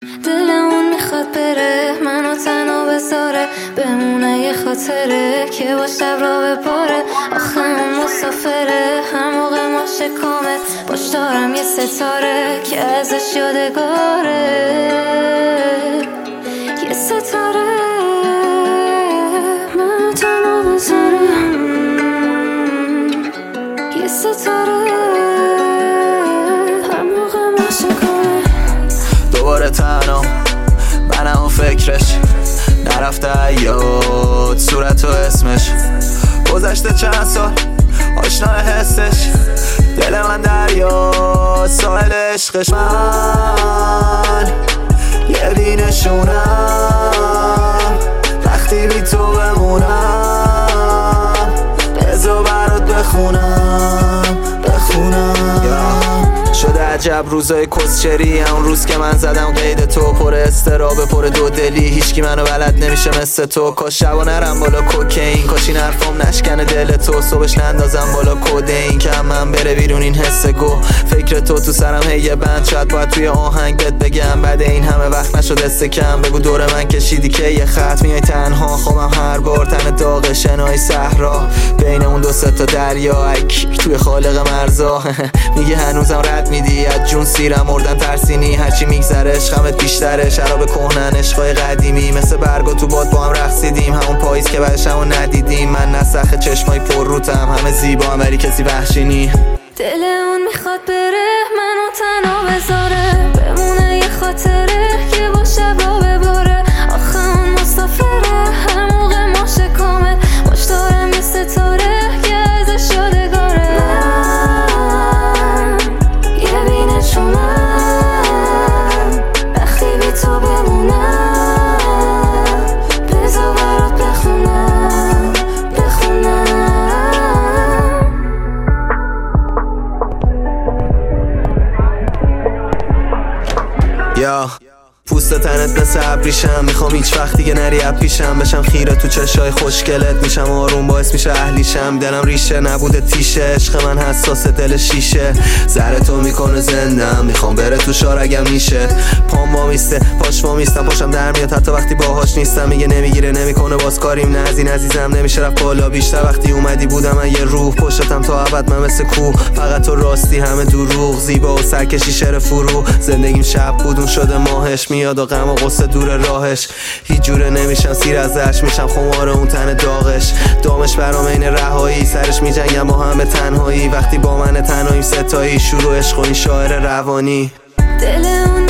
دلمون میخواد بره منو تنها بذاره، بمونه یه خاطره که با شب را بپاره. آخه اون مسافره هر موقع ما شکامه، باش دارم یه ستاره که ازش یادگاره. یه ستاره منو تنها بذاره، یه ستاره هر موقع ما شکامه. دوباره تنها منم و فکرش، نرفته ایاد صورت و اسمش. گذشته چند سال آشنا حسش، دل من دریا ساحل عشقش. من یه بینشونم وقتی بی تو بمونم، بذار برات بخونم شده عجب روزای کسچری، اون روز که من زدم قید تو، پر استرابه پر دو دلی، هیچکی منو بلد نمیشه مثل تو. کاش شبا نرم بالا کوکین، کاش این حرفام نشکنه دل تو، صبحش نندازم بالا کدین که هم من بره بیرون این حس گو. فکر تو سرم هی یه بند، شاید باید توی آهنگ بهت بگم، بعد این همه وقت نشد استکم. بگو دور من کشیدی که یه خط، میای تنها خوابم هر بار، تن داغ شنای صحرا بین اون دو سه تا دریا، اک توی خالق مرزا. میگه هنوزم رد میدی از جون سیرم، مردن ترسینی هرچی میگذره عشقمت بیشتره. شراب کهنن عشقای قدیمی مثل برگا تو باد با هم رقصیدیم، همون پاییز که بعدش همو ندیدیم. من نسخ چشمای پر روتم همه زیبا هم ولی کسی وحشی. دل اون میخواد بره منو تنها بذاره، بمونه یه خاطره که با شب را بباره. آخه اون مسافره هر موقع ما شکامه، باش دارم یه ستاره که ازش یادگاره. من یه بینشونم وقتی بی تو بمونم، بذار برات بخونم یا پوست تنت مثل ابریشم، میخوام هیچ وقت دیگه نری پیشم، بشم خیره تو چشای خوشگلت، میشم آروم باعث میشه اهلیشم. دلم ریشه نبوده تیشه، عشق من حساس دل شیشه، زره تو میکنه زندم، میخوام بره تو شار اگه میشه. پام وامیسته پاش وامیستم، پاشم در میاد حتی وقتی باهاش نیستم. میگه نمیگیره نمیکنه باز کاریم، نه از این عزیزم نمیشه رفت بالا بیشتر. وقتی اومدی بودم من یه روح پشتم تا ابد، من مثل کوه فقط تو راستی همه دروغ، زیبا و سرکشی شعر فرو. زندگیم شب بودون شده ماهش، میاد و غم و غصه دور راهش، هیچ جوره نمیشم سیر ازش، میشم خمار اون تن داغش. دامش برام این رهایی، سرش میجنگم با همه تنهایی، وقتی با من تنهاییم ستایی، شروع عشق و این شاعر روانی. دل اون